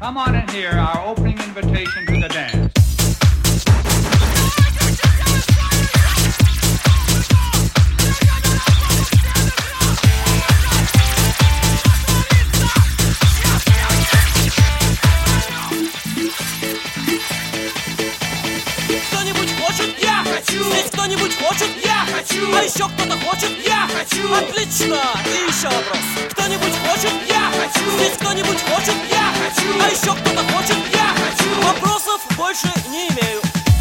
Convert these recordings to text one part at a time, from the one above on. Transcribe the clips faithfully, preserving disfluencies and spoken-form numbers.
Come on and hear our opening invitation to the dance. Кто-нибудь хочет? Я хочу! Здесь кто-нибудь хочет? Я хочу! А еще кто-то хочет? Я хочу! Отлично! И еще вопрос. Кто-нибудь хочет? Я хочу! Здесь кто-нибудь хочет? Я хочу! А еще кто-то хочет? Я хочу! Вопросов больше не имею.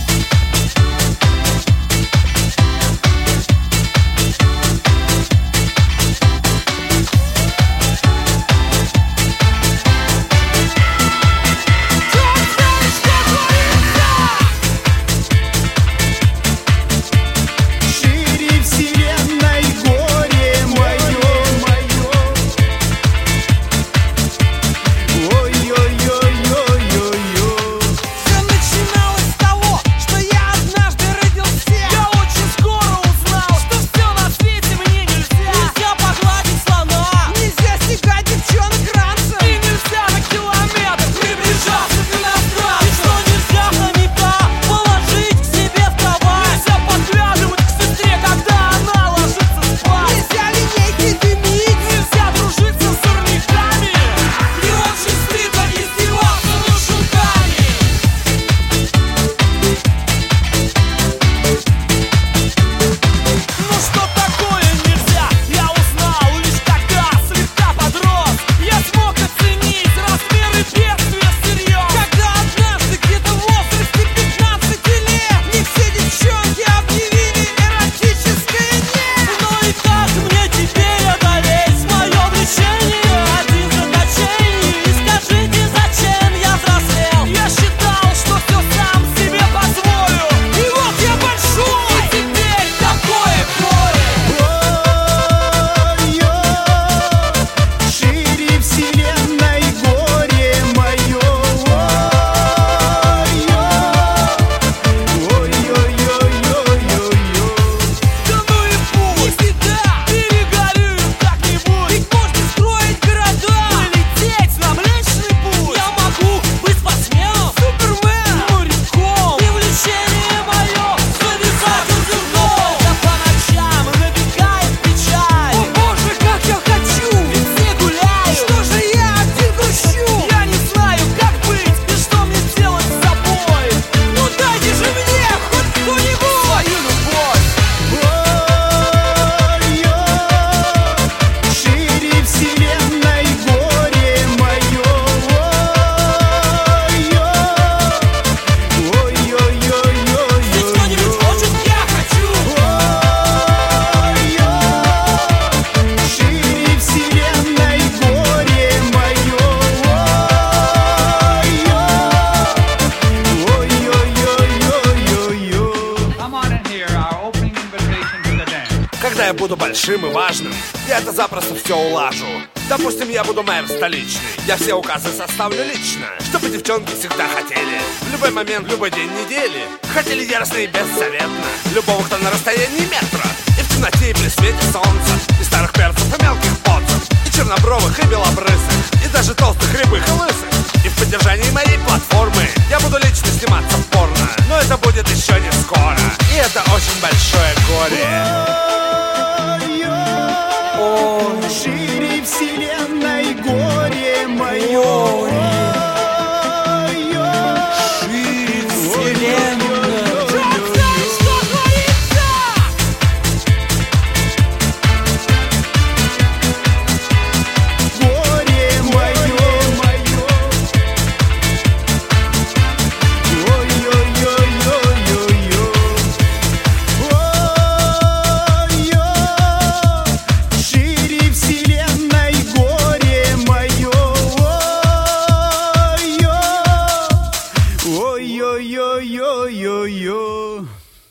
Когда я буду большим и важным, я это запросто все улажу. Допустим, я буду мэр столичный, я все указы составлю лично, чтобы девчонки всегда хотели, в любой момент, в любой день недели, хотели яростно и бессоветно любого, кто на расстоянии метра, и в темноте, и при свете солнца, и старых перцев, и мелких поцев, и чернобровых, и белобрысых, и даже толстых, рябых,